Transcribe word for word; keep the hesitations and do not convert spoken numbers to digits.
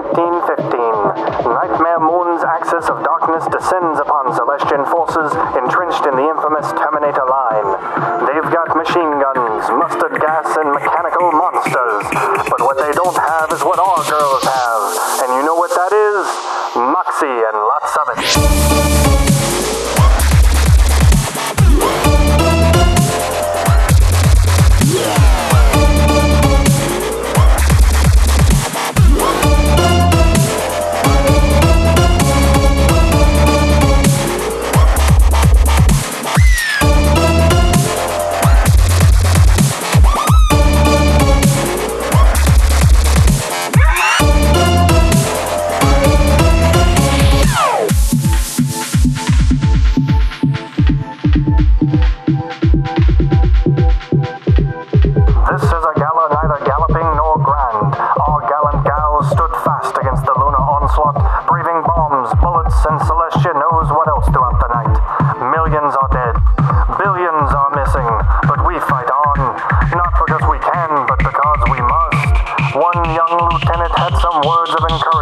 eighteen fifteen, Nightmare Moon's axis of darkness descends upon Celestian forces entrenched in the infamous Terminator line. They've got machine guns, mustard gas, and mechanical monsters. But what they don't have is what our girls have. And you know what that is? Moxie and lots of it. Breathing bombs, bullets, and Celestia knows what else throughout the night. Millions are dead. Billions are missing. But we fight on. Not because we can, but because we must. One young lieutenant had some words of encouragement.